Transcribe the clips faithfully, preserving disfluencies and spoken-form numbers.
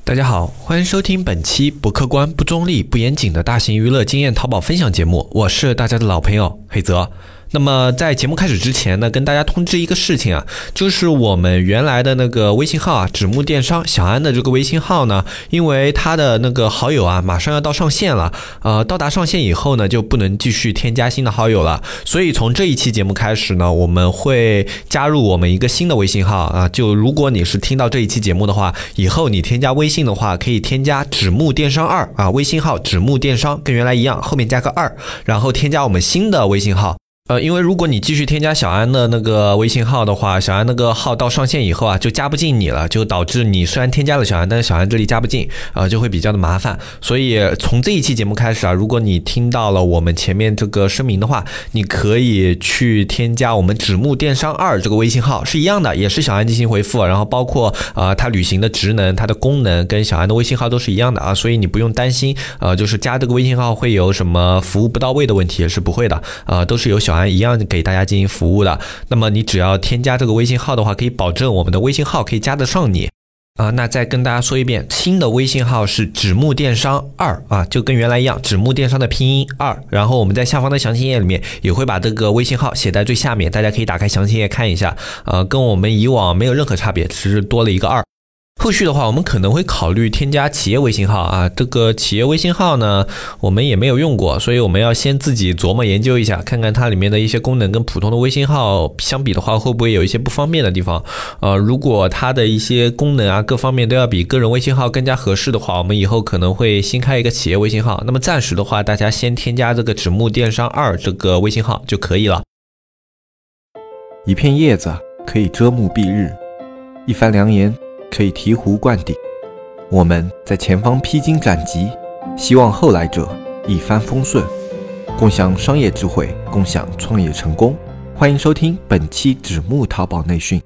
大家好，欢迎收听本期不客观、不中立、不严谨的大型娱乐经验淘宝分享节目，我是大家的老朋友黑泽。那么在节目开始之前呢，跟大家通知一个事情啊，就是我们原来的那个微信号啊，纸木电商小安的这个微信号呢，因为他的那个好友啊，马上要到上线了，呃，到达上线以后呢，就不能继续添加新的好友了，所以从这一期节目开始呢，我们会加入我们一个新的微信号啊，就如果你是听到这一期节目的话，以后你添加微信的话，可以添加纸木电商二啊，微信号纸木电商跟原来一样，后面加个二，然后添加我们新的微信号。呃，因为如果你继续添加小安的那个微信号的话，小安那个号到上线以后啊，就加不进你了，就导致你虽然添加了小安，但是小安这里加不进，呃，就会比较的麻烦。所以从这一期节目开始啊，如果你听到了我们前面这个声明的话，你可以去添加我们纸木电商二这个微信号，是一样的，也是小安进行回复，然后包括呃它履行的职能、它的功能跟小安的微信号都是一样的啊，所以你不用担心，呃，就是加这个微信号会有什么服务不到位的问题，是不会的，呃，都是由小安一样给大家进行服务的。那么你只要添加这个微信号的话，可以保证我们的微信号可以加得上你啊。那再跟大家说一遍，新的微信号是纸木电商二啊，就跟原来一样，纸木电商的拼音二。然后我们在下方的详情页里面也会把这个微信号写在最下面，大家可以打开详情页看一下，呃，跟我们以往没有任何差别，只是多了一个二。后续的话，我们可能会考虑添加企业微信号啊。这个企业微信号呢，我们也没有用过，所以我们要先自己琢磨研究一下，看看它里面的一些功能跟普通的微信号相比的话，会不会有一些不方便的地方。呃，如果它的一些功能啊，各方面都要比个人微信号更加合适的话，我们以后可能会新开一个企业微信号。那么暂时的话，大家先添加这个纸木电商二这个微信号就可以了。 一片叶子可以遮目蔽日，一番良言可以醍醐灌顶。我们在前方披荆斩棘，希望后来者一帆风顺，共享商业智慧，共享创业成功。欢迎收听本期纸木淘宝内训。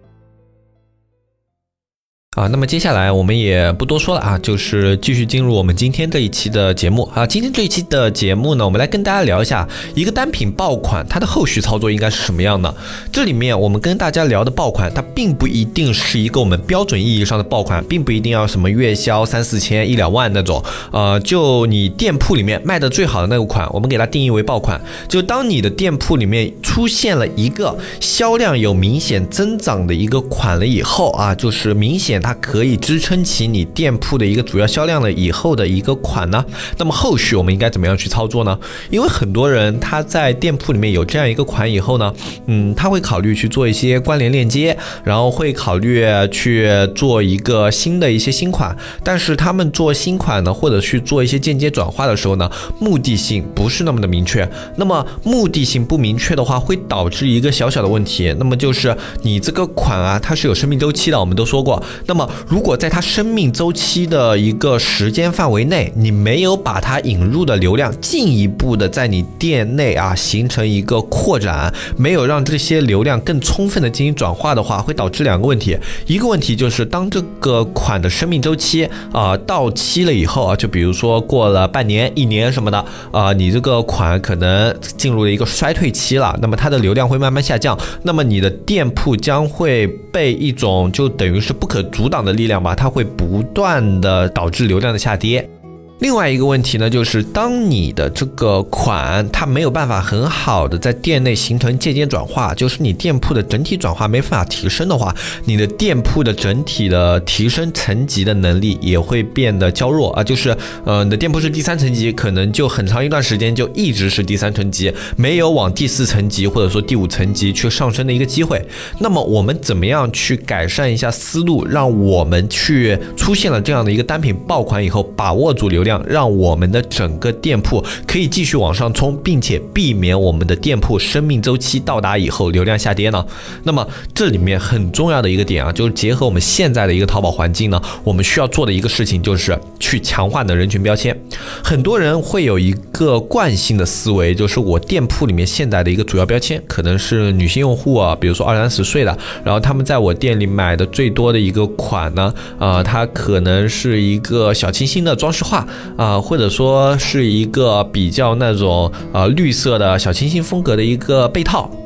啊，那么接下来我们也不多说了啊，就是继续进入我们今天这一期的节目啊。今天这一期的节目呢，我们来跟大家聊一下一个单品爆款，它的后续操作应该是什么样的。这里面我们跟大家聊的爆款，它并不一定是一个我们标准意义上的爆款，并不一定要什么月销三四千、一两万那种。呃，就你店铺里面卖的最好的那个款，我们给它定义为爆款。就当你的店铺里面出现了一个销量有明显增长的一个款了以后啊，就是明显它可以支撑起你店铺的一个主要销量了以后的一个款呢，那么后续我们应该怎么样去操作呢？因为很多人他在店铺里面有这样一个款以后呢，嗯，他会考虑去做一些关联链接，然后会考虑去做一个新的一些新款，但是他们做新款呢，或者去做一些间接转化的时候呢，目的性不是那么的明确。那么目的性不明确的话，会导致一个小小的问题，那么就是你这个款啊，它是有生命周期的，我们都说过。那么如果在它生命周期的一个时间范围内，你没有把它引入的流量进一步的在你店内啊形成一个扩展，没有让这些流量更充分的进行转化的话，会导致两个问题。一个问题就是当这个款的生命周期啊、呃、到期了以后啊，就比如说过了半年、一年什么的啊、呃，你这个款可能进入了一个衰退期了，那么它的流量会慢慢下降，那么你的店铺将会被一种就等于是不可阻挡的力量吧，它会不断的导致流量的下跌。另外一个问题呢，就是当你的这个款它没有办法很好的在店内形成间接转化，就是你店铺的整体转化没办法提升的话，你的店铺的整体的提升层级的能力也会变得较弱啊。就是呃，你的店铺是第三层级，可能就很长一段时间就一直是第三层级，没有往第四层级或者说第五层级去上升的一个机会。那么我们怎么样去改善一下思路，让我们去出现了这样的一个单品爆款以后，把握住流量，让我们的整个店铺可以继续往上冲，并且避免我们的店铺生命周期到达以后流量下跌呢？那么这里面很重要的一个点啊，就是结合我们现在的一个淘宝环境呢，我们需要做的一个事情就是去强化你的人群标签。很多人会有一个惯性的思维，就是我店铺里面现在的一个主要标签可能是女性用户啊，比如说二三十岁的，然后他们在我店里买的最多的一个款呢，呃，它可能是一个小清新的装饰画啊、呃，或者说是一个比较那种呃绿色的小清新风格的一个被套，对吧？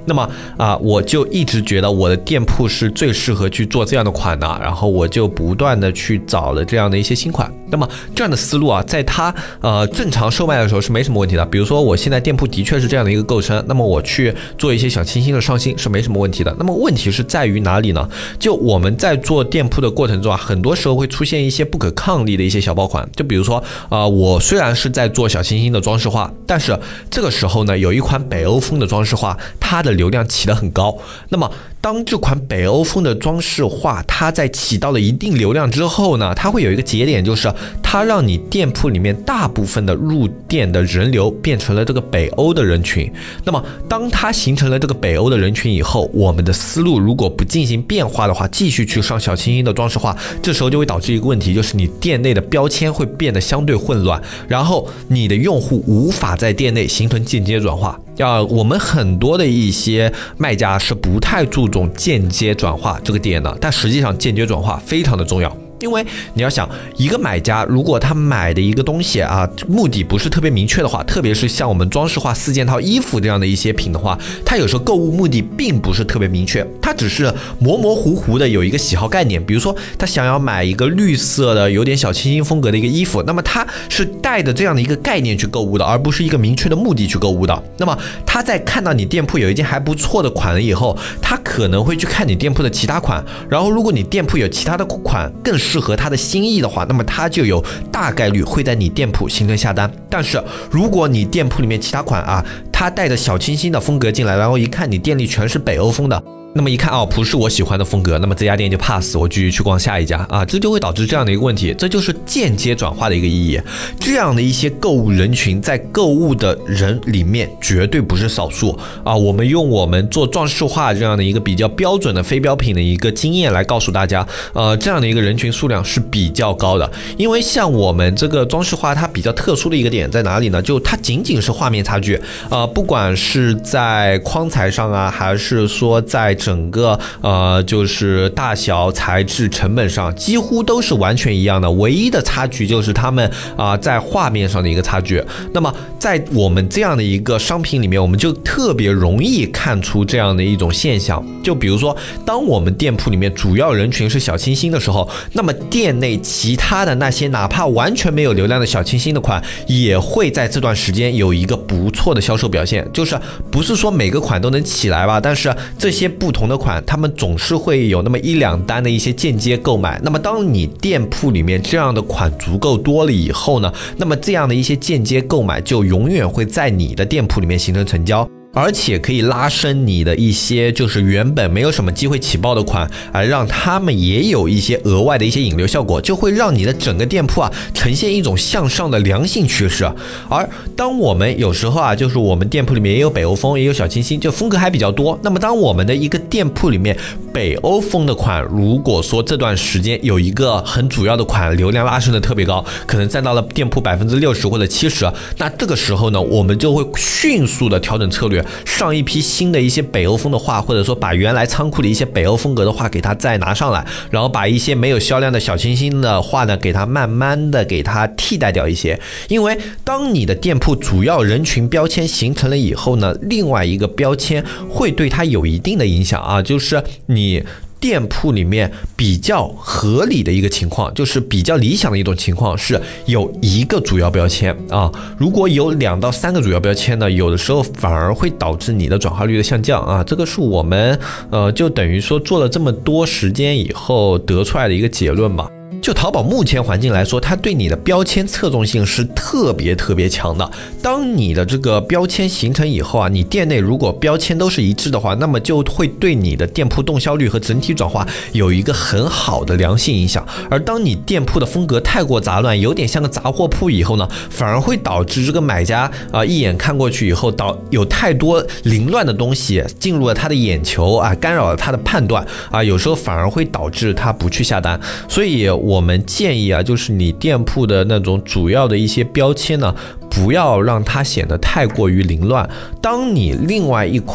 那么啊、呃，我就一直觉得我的店铺是最适合去做这样的款的，然后我就不断的去找了这样的一些新款。那么这样的思路啊，在它呃正常售卖的时候是没什么问题的。比如说我现在店铺的确是这样的一个构成，那么我去做一些小清新的上新是没什么问题的。那么问题是在于哪里呢？就我们在做店铺的过程中啊，很多时候会出现一些不可抗力的一些小爆款。就比如说啊、呃，我虽然是在做小清新的装饰画，但是这个时候呢，有一款北欧风的装饰画，它的流量起得很高。那么当这款北欧风的装饰画它在起到了一定流量之后呢，它会有一个节点，就是它让你店铺里面大部分的入店的人流变成了这个北欧的人群。那么当它形成了这个北欧的人群以后，我们的思路如果不进行变化的话，继续去上小清新的装饰画，这时候就会导致一个问题，就是你店内的标签会变得相对混乱，然后你的用户无法在店内形成间接转化。啊，我们很多的一些卖家是不太注重间接转化这个点的，但实际上间接转化非常的重要。因为你要想，一个买家如果他买的一个东西啊，目的不是特别明确的话，特别是像我们装饰画四件套衣服这样的一些品的话，他有时候购物目的并不是特别明确，他只是模模糊糊的有一个喜好概念。比如说他想要买一个绿色的有点小清新风格的一个衣服，那么他是带着这样的一个概念去购物的，而不是一个明确的目的去购物的。那么他在看到你店铺有一件还不错的款了以后，他可能会去看你店铺的其他款，然后如果你店铺有其他的款更适合他的心意的话，那么他就有大概率会在你店铺形成下单。但是如果你店铺里面其他款啊，他带着小清新的风格进来，然后一看你店里全是北欧风的，那么一看哦，不是我喜欢的风格，那么这家店就 pass， 我继续去逛下一家啊，这就会导致这样的一个问题，这就是间接转化的一个意义。这样的一些购物人群在购物的人里面绝对不是少数啊。我们用我们做装饰画这样的一个比较标准的非标品的一个经验来告诉大家，呃，这样的一个人群数量是比较高的。因为像我们这个装饰画，它比较特殊的一个点在哪里呢？就它仅仅是画面差距，呃，不管是在框材上啊，还是说在整个呃就是大小材质成本上几乎都是完全一样的，唯一的差距就是他们啊、呃、在画面上的一个差距。那么在我们这样的一个商品里面，我们就特别容易看出这样的一种现象。就比如说当我们店铺里面主要人群是小清新的时候，那么店内其他的那些哪怕完全没有流量的小清新的款也会在这段时间有一个不错的销售表现。就是不是说每个款都能起来吧，但是这些不同的款他们总是会有那么一两单的一些间接购买。那么当你店铺里面这样的款足够多了以后呢，那么这样的一些间接购买就永远会在你的店铺里面形成成交，而且可以拉升你的一些就是原本没有什么机会起爆的款，而让他们也有一些额外的一些引流效果，就会让你的整个店铺啊呈现一种向上的良性趋势。而当我们有时候啊，就是我们店铺里面也有北欧风，也有小清新，就风格还比较多。那么当我们的一个店铺里面北欧风的款，如果说这段时间有一个很主要的款流量拉升的特别高，可能占到了店铺百分之六十或者七十，那这个时候呢，我们就会迅速的调整策略，上一批新的一些北欧风的画，或者说把原来仓库的一些北欧风格的画给它再拿上来，然后把一些没有销量的小清新的画呢，给它慢慢的给它替代掉一些。因为当你的店铺主要人群标签形成了以后呢，另外一个标签会对它有一定的影响啊，就是你店铺里面比较合理的一个情况，就是比较理想的一种情况是有一个主要标签啊，如果有两到三个主要标签呢，有的时候反而会导致你的转化率的下降啊，这个是我们呃就等于说做了这么多时间以后得出来的一个结论吧。就淘宝目前环境来说，它对你的标签侧重性是特别特别强的。当你的这个标签形成以后啊，你店内如果标签都是一致的话，那么就会对你的店铺动销率和整体转化有一个很好的良性影响。而当你店铺的风格太过杂乱，有点像个杂货铺以后呢，反而会导致这个买家啊、呃、一眼看过去以后，导有太多凌乱的东西进入了他的眼球啊，干扰了他的判断啊，有时候反而会导致他不去下单。所以我们建议啊，就是你店铺的那种主要的一些标签呢，不要让它显得太过于凌乱。当你另外一款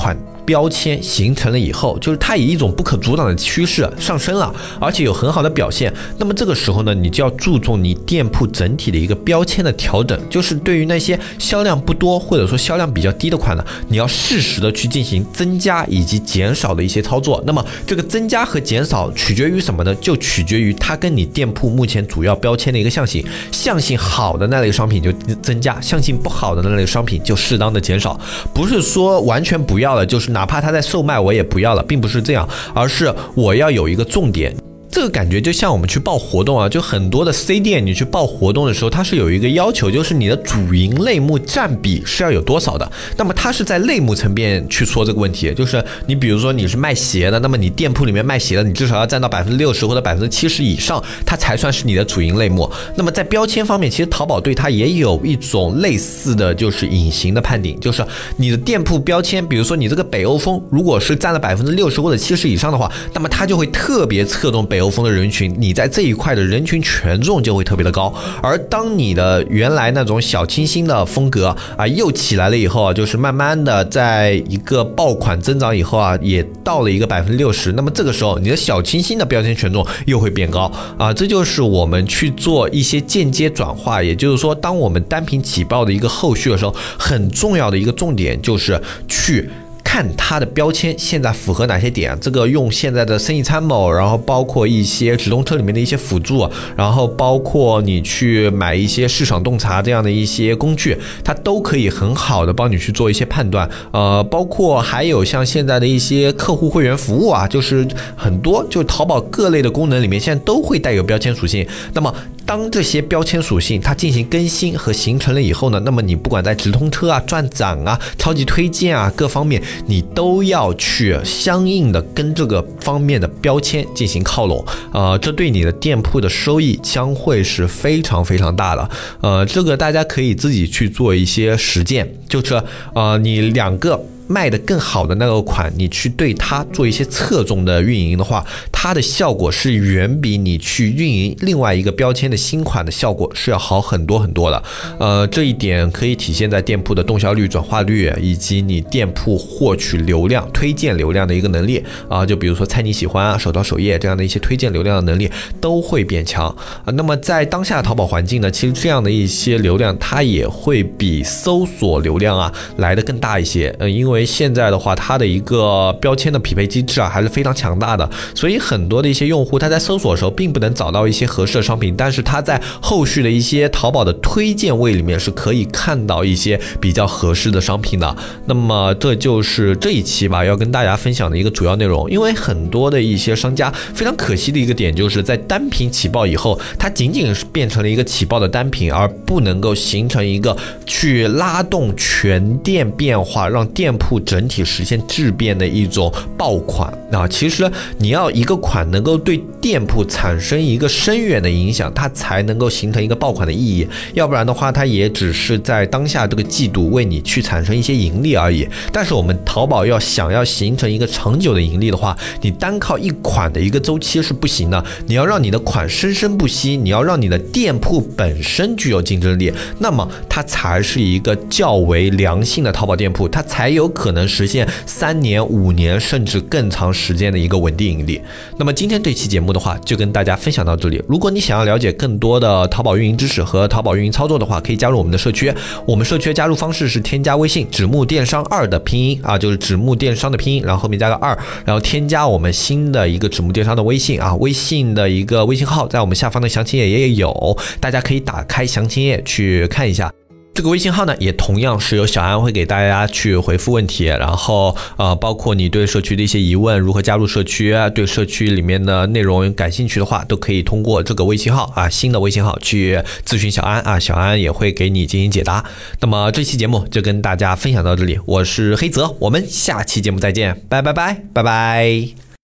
标签形成了以后，就是它以一种不可阻挡的趋势上升了，而且有很好的表现，那么这个时候呢，你就要注重你店铺整体的一个标签的调整，就是对于那些销量不多或者说销量比较低的款呢，你要适时的去进行增加以及减少的一些操作。那么这个增加和减少取决于什么呢？就取决于它跟你店铺目前主要标签的一个象性，象性好的那类商品就增加，象性不好的那类商品就适当的减少。不是说完全不要了，就是哪怕它在售卖我也不要了，并不是这样，而是我要有一个重点。这个感觉就像我们去报活动啊，就很多的 C 店你去报活动的时候，它是有一个要求，就是你的主营类目占比是要有多少的。那么它是在类目层面去说这个问题，就是你比如说你是卖鞋的，那么你店铺里面卖鞋的，你至少要占到百分之六十或者百分之七十以上，它才算是你的主营类目。那么在标签方面，其实淘宝对它也有一种类似的就是隐形的判定，就是你的店铺标签，比如说你这个北欧风，如果是占了百分之六十或者七十以上的话，那么它就会特别侧重北欧风的人群，你在这一块的人群权重就会特别的高。而当你的原来那种小清新的风格啊又起来了以后啊，就是慢慢的在一个爆款增长以后啊，也到了一个百分之六十，那么这个时候你的小清新的标签权重又会变高啊，这就是我们去做一些间接转化，也就是说，当我们单品起爆的一个后续的时候，很重要的一个重点就是去看它的标签现在符合哪些点，这个用现在的生意参谋，然后包括一些直通车里面的一些辅助，然后包括你去买一些市场洞察这样的一些工具，它都可以很好的帮你去做一些判断。呃，包括还有像现在的一些客户会员服务啊，就是很多就淘宝各类的功能里面现在都会带有标签属性。那么当这些标签属性它进行更新和形成了以后呢，那么你不管在直通车啊、赚涨啊、超级推荐啊各方面，你都要去相应的跟这个方面的标签进行靠拢，呃，这对你的店铺的收益将会是非常非常大的。呃，这个大家可以自己去做一些实践，就是呃，你两个卖的更好的那个款，你去对它做一些侧重的运营的话，它的效果是远比你去运营另外一个标签的新款的效果是要好很多很多的。呃，这一点可以体现在店铺的动销率、转化率，以及你店铺获取流量、推荐流量的一个能力啊、呃。就比如说猜你喜欢啊、手淘首页这样的一些推荐流量的能力都会变强啊、呃。那么在当下的淘宝环境呢，其实这样的一些流量它也会比搜索流量啊来的更大一些。呃，因为因为现在的话，它的一个标签的匹配机制啊，还是非常强大的，所以很多的一些用户他在搜索的时候并不能找到一些合适的商品，但是他在后续的一些淘宝的推荐位里面是可以看到一些比较合适的商品的。那么这就是这一期吧要跟大家分享的一个主要内容。因为很多的一些商家非常可惜的一个点，就是在单品起爆以后，它仅仅是变成了一个起爆的单品，而不能够形成一个去拉动全店变化，让店铺整体实现质变的一种爆款啊。其实你要一个款能够对店铺产生一个深远的影响，它才能够形成一个爆款的意义，要不然的话它也只是在当下这个季度为你去产生一些盈利而已。但是我们淘宝要想要形成一个长久的盈利的话，你单靠一款的一个周期是不行的，你要让你的款生生不息，你要让你的店铺本身具有竞争力，那么它才是一个较为良性的淘宝店铺，它才有可能实现三年、五年甚至更长时间的一个稳定盈利。那么今天这期节目的话，就跟大家分享到这里。如果你想要了解更多的淘宝运营知识和淘宝运营操作的话，可以加入我们的社区。我们社区的加入方式是添加微信纸木电商二的拼音啊，就是纸木电商的拼音，然后后面加个二，然后添加我们新的一个纸木电商的微信啊，微信的一个微信号在我们下方的详情页也有，大家可以打开详情页去看一下。这个微信号呢，也同样是由小安会给大家去回复问题，然后呃，包括你对社区的一些疑问，如何加入社区，对社区里面的内容感兴趣的话，都可以通过这个微信号啊，新的微信号去咨询小安啊，小安也会给你进行解答。那么这期节目就跟大家分享到这里，我是黑泽，我们下期节目再见，拜拜拜拜拜。